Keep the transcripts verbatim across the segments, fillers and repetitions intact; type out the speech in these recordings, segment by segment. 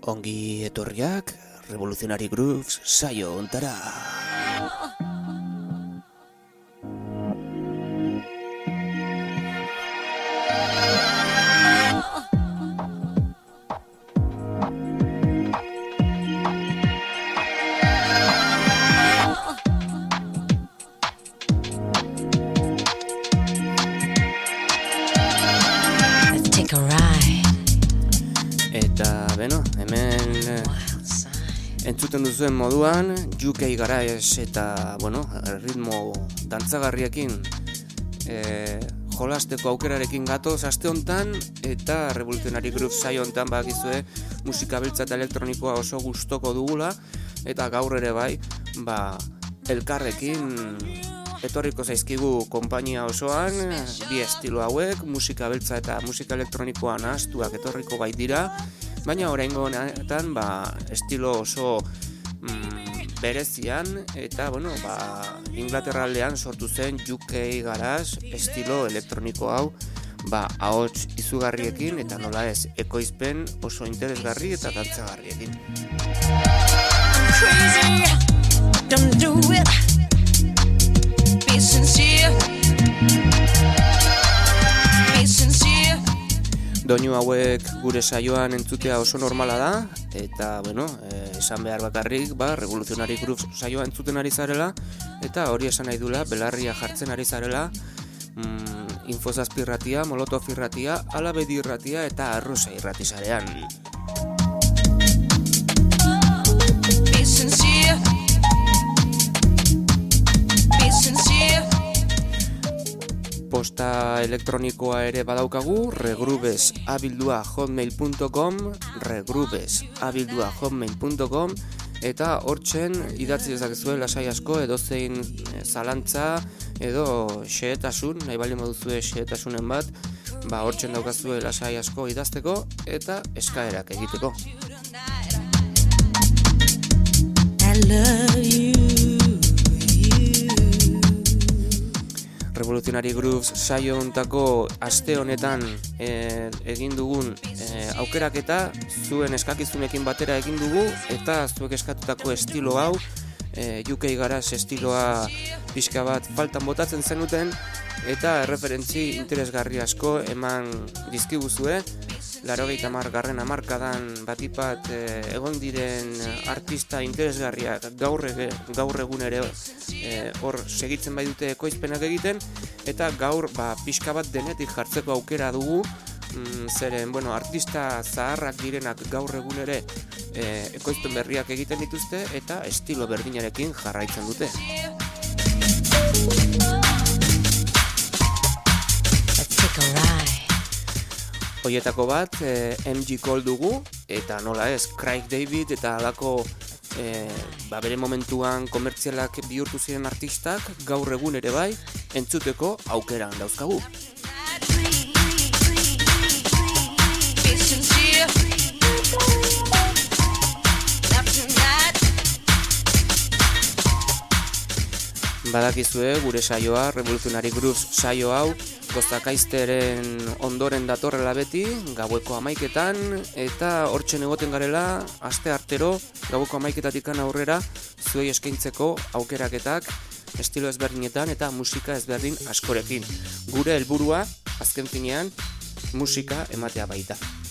Ongi etorriak Revolutionary Grooves saio ontara. Entzuten duzuen moduan, U K garage eta, bueno, ritmo dantzagarriekin e, jolasteko aukerarekin gatoz aste hontan, eta Revolutionary Grooves saio hontan bakizue musika beltza eta elektronikoa oso gustoko dugula, eta gaur ere bai, ba, elkarrekin etorriko zaizkigu konpainia osoan, bi estilo hauek, musika beltza eta musika elektronikoa nahaztuak etorriko bait dira, baina oraingo honetan ba, estilo oso mm, berezian eta bueno, ba, Inglaterra aldean sortu zen U K garage estilo elektroniko hau, ba, ahots izugarriekin eta nola ez ekoizpen oso interesgarri eta dantzagarriekin. Don't do it. Be sincere. Be sincere. Doinu hauek gure saioan entzutea oso normala da, eta, bueno, eh, esan behar bakarrik, ba, Revolutionary Grooves saioa entzuten ari zarela, eta hori esan nahi dula, belarria jartzen ari zarela, mm, Infozazpi irratia, Molotov irratia, Alabedi irratia eta Arrosa irrati zarean. Be sincere. Be sincere. Posta elektronikoa ere badaukagu, regrooves abildua hotmail punto com, regrooves abildua hotmail punto com, eta hortzen idatzi dezakezue lasai asko edozein zalantza edo xehetasun, nahi bali moduzue xehetasunen bat, ba hortzen daukazue lasai asko idazteko eta eskaerak egiteko. I love you. Revolutionary Grooves saio hontako aste honetan e, egin dugun e, aukeraketa zuen eskakizunekin batera egin dugu, eta zuek eskatutako estilo hau, e, U K garage estiloa pixka bat faltan botatzen zenuten, eta erreferentzi interesgarri asko eman dizkiguzue. Laurogeita hamar garren hamarkadan batipat e, egon diren artista interesgarriak gaur, ege, gaur egun ere e, hor segitzen bai dute ekoizpenak egiten, eta gaur ba, pixka bat denetik jartzeko aukera dugu, mm, zeren bueno, artista zaharrak direnak gaur egun ere e, ekoizpen berriak egiten dituzte eta estilo berdinarekin jarraitzen dute. Let's take a ride. Hoietako bat, eh, M G Cole dugu, eta nola ez, Craig David eta alako eh, ba bere momentuan komertzialak bihurtu ziren artistak, gaur egun ere bai, entzuteko aukeran dauzkagu. Badakizue gure saioa, Revolutionary Grooves saio hau, Kostakaizteren ondoren datorrela beti, gaueko hamaiketan, eta hortzen egoten garela, aste artero, gaueko hamaiketatikan aurrera, zuei eskaintzeko aukeraketak, estilo ezberdinetan eta musika ezberdin askorekin. Gure helburua, azken finean, musika ematea baita.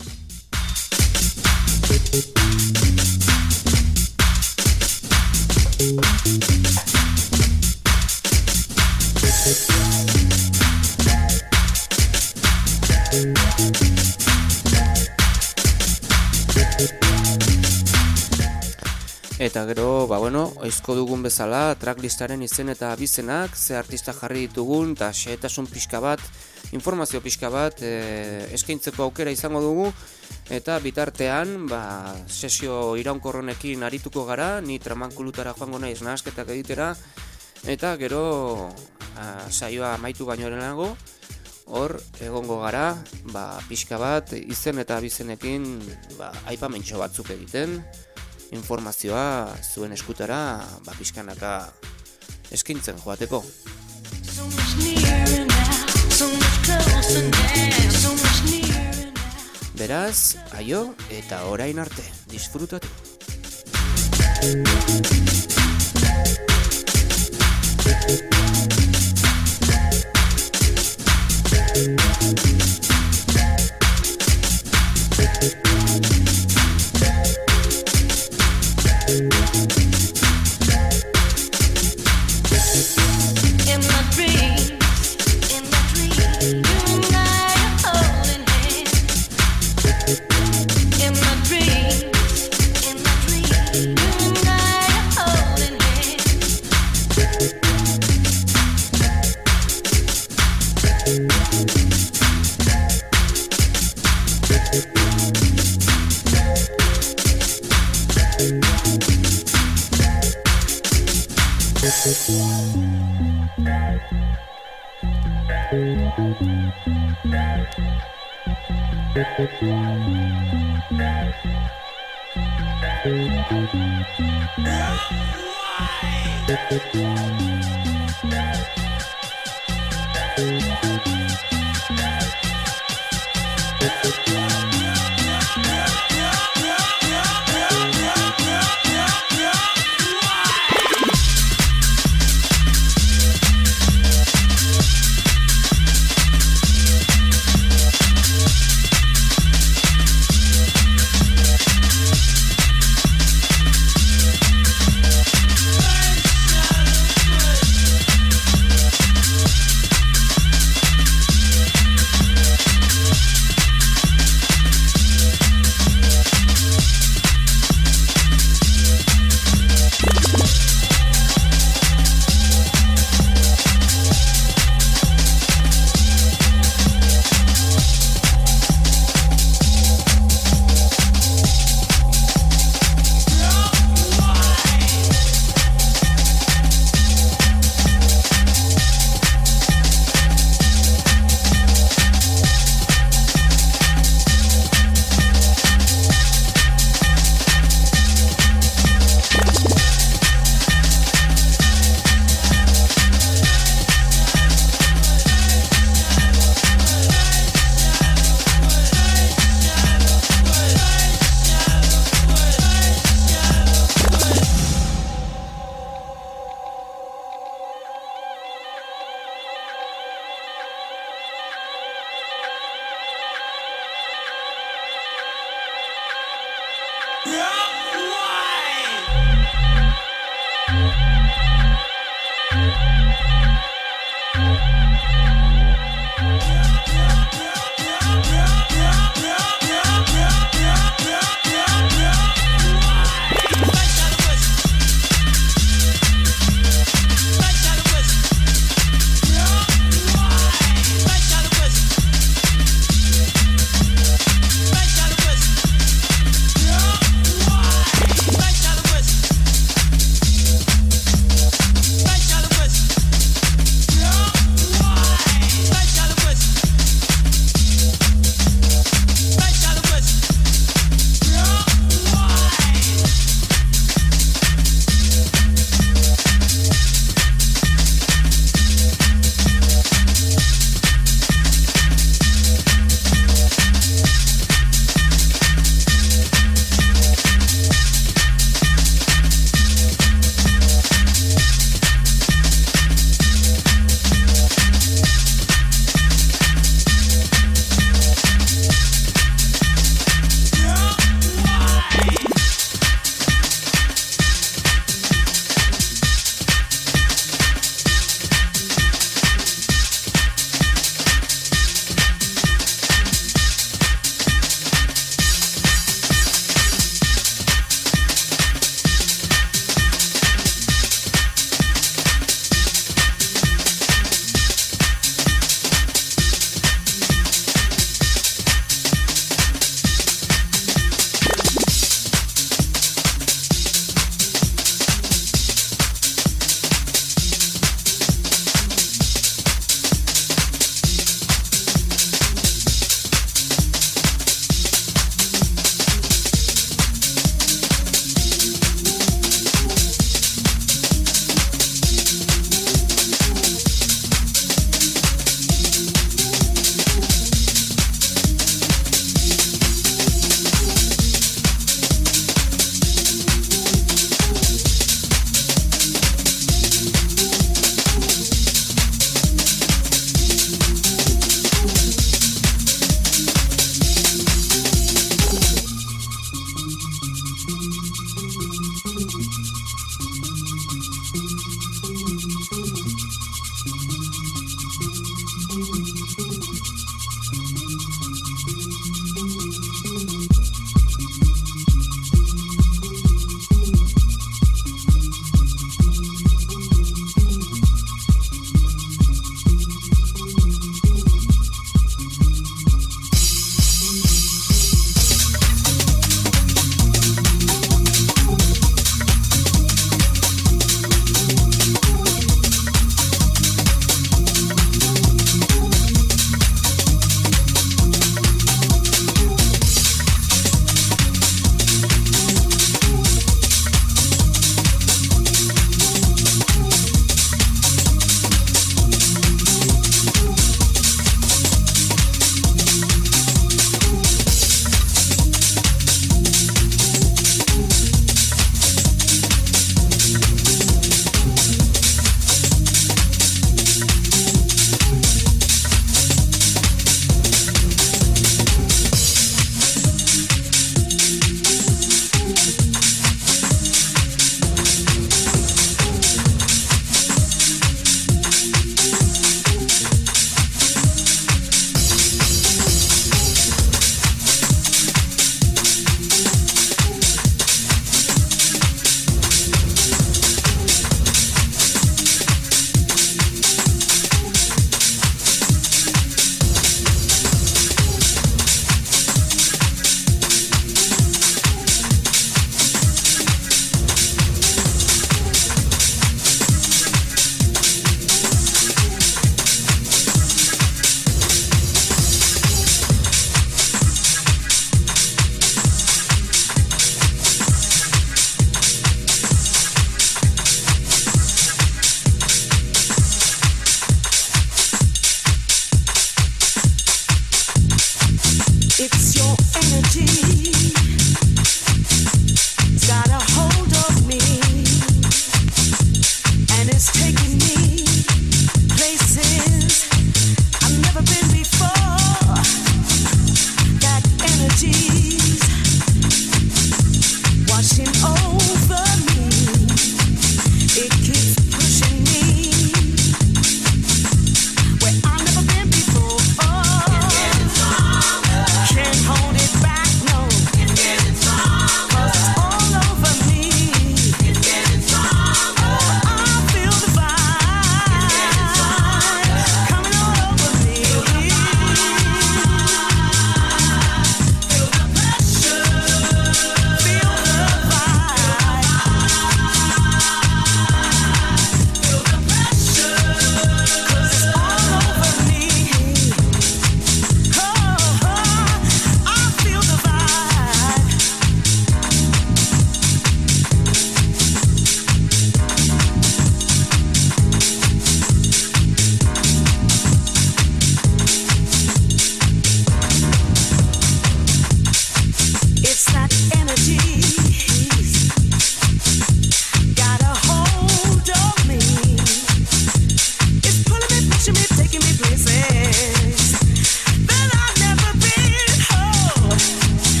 Eta gero, ba bueno, oizko dugun bezala, tracklistaren izen eta abizenak, ze artista jarri ditugun, eta xehetasun pixka bat, informazio pixka bat, e, eskaintzeko aukera izango dugu, eta bitartean, ba, sesio iraunkorronekin arituko gara, ni tramankulutara joango naiz nahasketak egitera, eta gero, a, saioa amaitu baino lehenago, hor egongo gara, ba, pixka bat, izen eta abizenekin, ba, aipamentxo batzuk egiten, informazioa zuen eskutara ba, pixkanaka eskaintzen joateko. Beraz, aio eta orain arte, disfrutatu.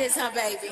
this, huh, baby?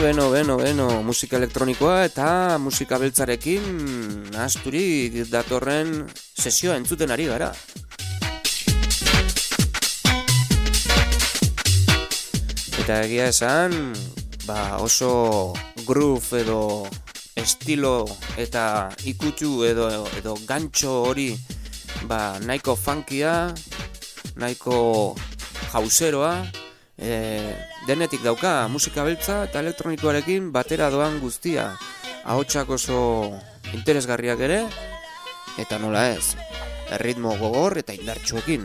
beno, beno, beno, musika elektronikoa eta musika beltzarekin nahazturik datorren sesioa entzuten ari gara. Eta egia esan, ba oso groove edo estilo eta ikutsu edo, edo gantxo hori ba nahiko funkia, nahiko jauseroa, e, denetik dauka musika beltza eta elektronikoarekin batera doan guztia. Ahotsak oso interesgarriak ere, eta nola ez, erritmo gogor eta indartsuekin.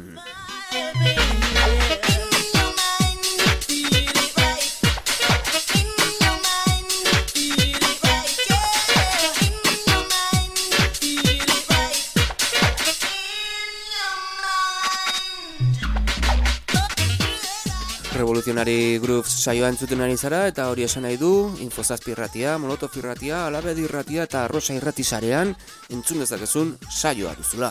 Revolutionary Grooves saioa entzuten ari zara eta hori esan nahi du Infozazpi irratia, Molotov irratia, Alabedi irratia eta Arrosa irrati sarean entzun dezakezun saioa duzula.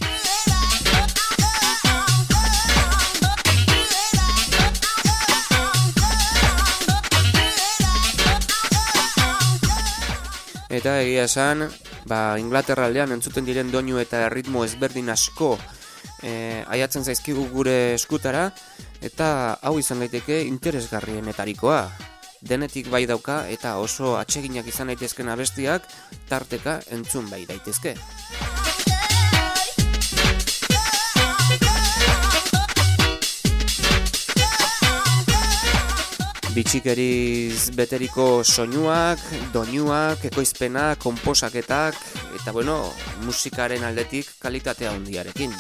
Eta egia esan, ba, Inglaterra aldean entzuten diren doinu eta erritmo ezberdin asko e, aiatzen zaizkigu gure eskutara, eta hau izan daiteke interesgarrienetarikoa. Denetik bai dauka eta oso atseginak izan daitezken abestiak tarteka entzun bai daitezke. Bitxikeriz beteriko soinuak, doinuak, ekoizpenak, konposaketak, eta bueno, musikaren aldetik kalitatea handiarekin.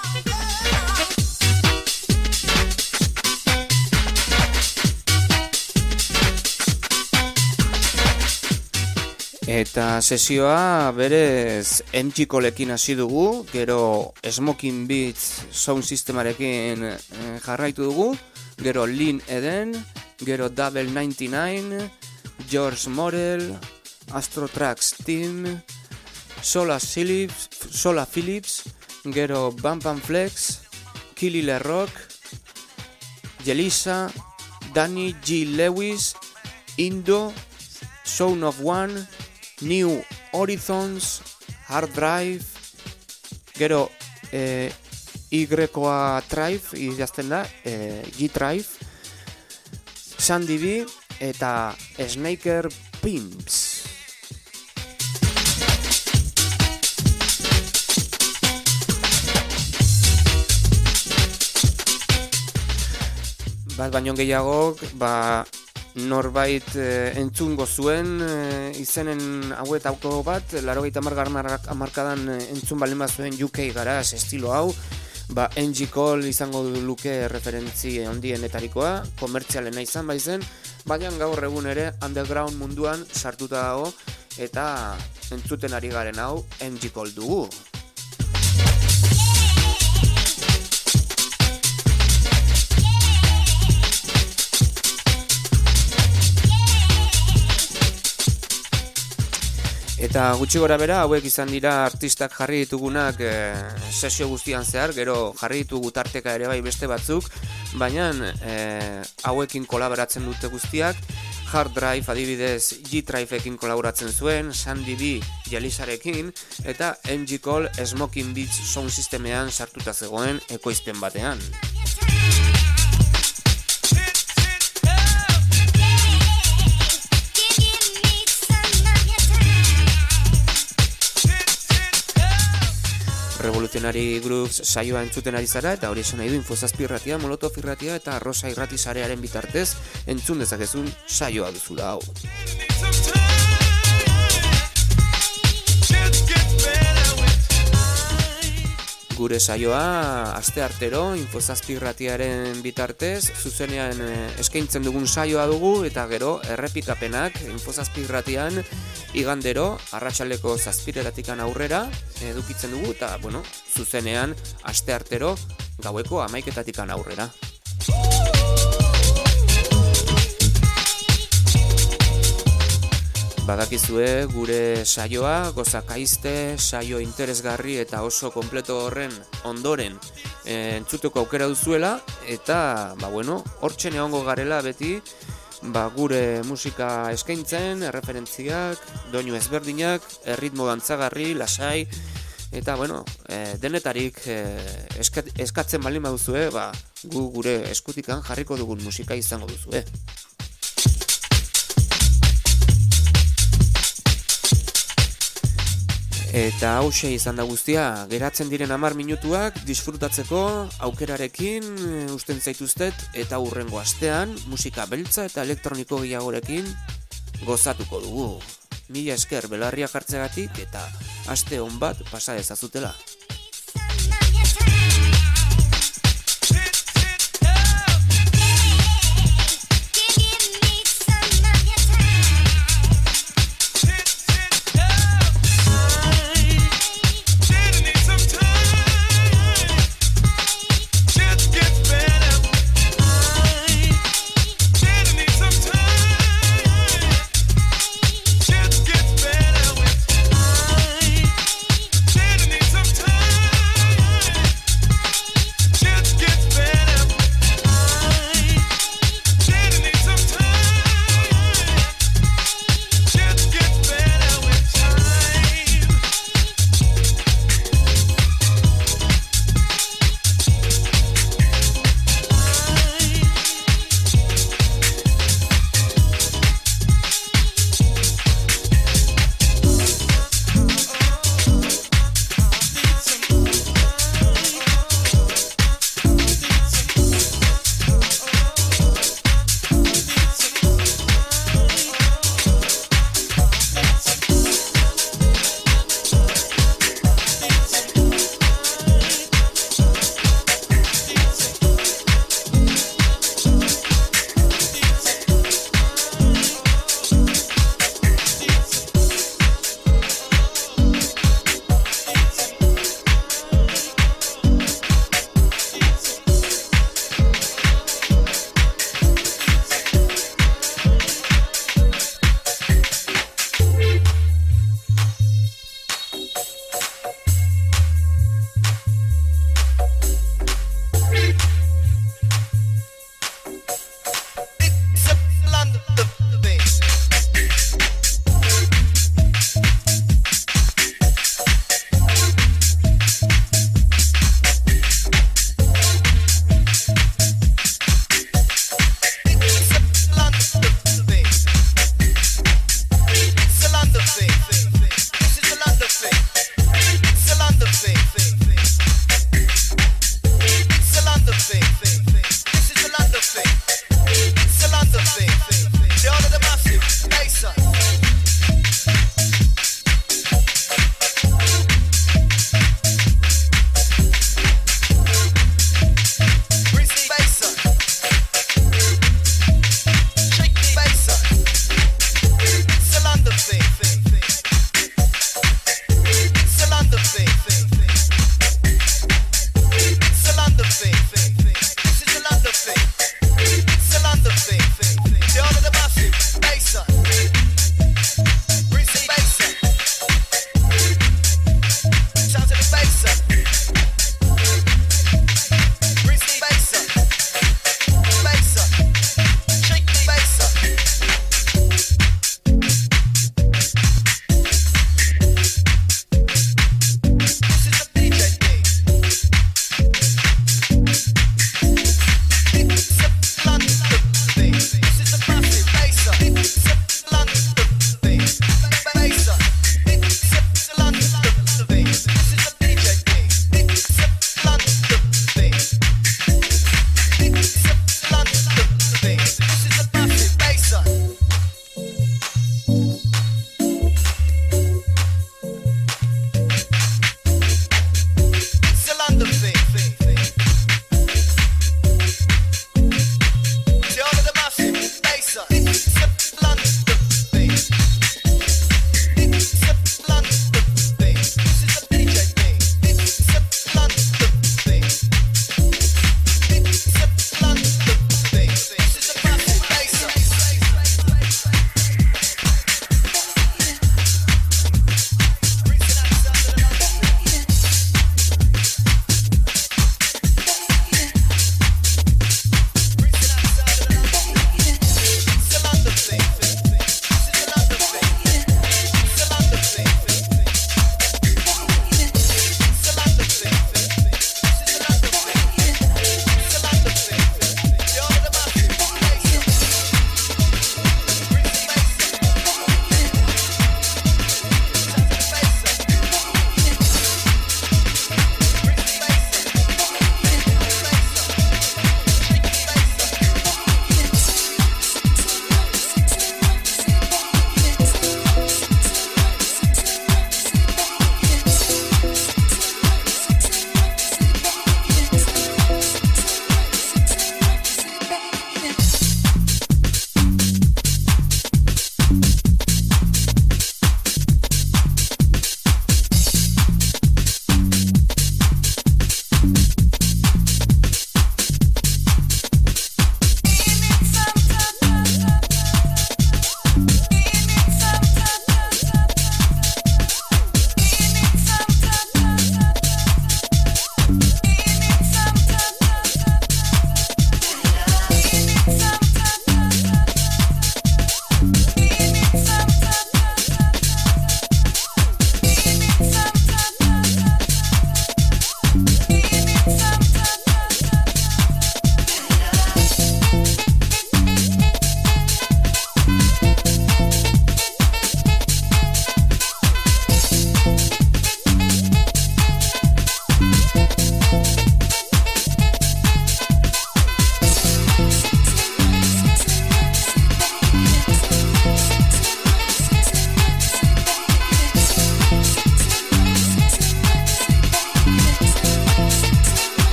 Eta sesioa berez M G Colekin hasi dugu, gero Smoking Beats sound systemarekin jarraitu dugu, gero Lynn Eden, gero Double ninety-nine, George Morel, Astro Tracks Team, Sola Phillips, Sola Phillips, gero Bam Bam Flex, Killy LeRock, Jelisa, Danny G. Lewis, Indo, Sound of One, New Horizons, Hard Drive, gero eh, Y-a Drive, idazten da, eh, G-Drive, Sandy B eta Snaker Pimps. Bat baino gehiagok, ba, norbait e, entzungo zuen e, izenen hauetako bat, laurogeita hamar hamarkadan entzun baldin bazuen U K garage estilo hau, ba M G Cole izango luke referentzi ondienetarikoa, komertzialena izan baizen, baina gaur egun ere underground munduan sartuta dago eta entzuten ari garen hau M G Cole dugu. Eta gutxi gora bera, hauek izan dira artistak jarri ditugunak e, sesio guztian zehar, gero jarri ditugu tarteka ere bai beste batzuk, baina e, hauekin kolaboratzen dute guztiak. Hard Drive adibidez G-Driveekin kolaboratzen zuen, Sandy B Jelisarekin, eta M G Cole Smoking Beats sound systemean sartuta zegoen ekoizpen batean. Revolutionary Grooves saioa entzuten ari zara eta hori esan nahi du Infozazpi irratia, Molotov irratia eta Arrosa irrati sarearen bitartez entzun dezakezun saioa duzula hau. Gure saioa asteartero Infozazpi irratiaren bitartez zuzenean eskaintzen dugun saioa dugu eta gero errepikapenak Infozazpi irratian igandero arratsaldeko zazpireratikan aurrera edukitzen dugu eta bueno, zuzenean asteartero gaueko hamaiketatikan aurrera. Badakizue gure saioa, gozakaizte, saio interesgarri eta oso kompleto horren ondoren e, entzuteko aukera duzuela, eta, ba bueno, hortzen egongo garela beti ba, gure musika eskaintzen, erreferentziak, doinu ezberdinak, erritmo dantzagarri, lasai, eta, bueno, e, denetarik e, eskat, eskatzen baldin baduzue, ba, gu gure eskutikan jarriko dugun musika izango duzue. Eta hauxe izan da guztia, geratzen diren hamar minutuak disfrutatzeko aukerarekin usten zaituztet, eta hurrengo astean musika beltza eta elektroniko gehiagorekin gozatuko dugu. Mila esker belarria jartzegatik eta aste on bat pasa ezazutela.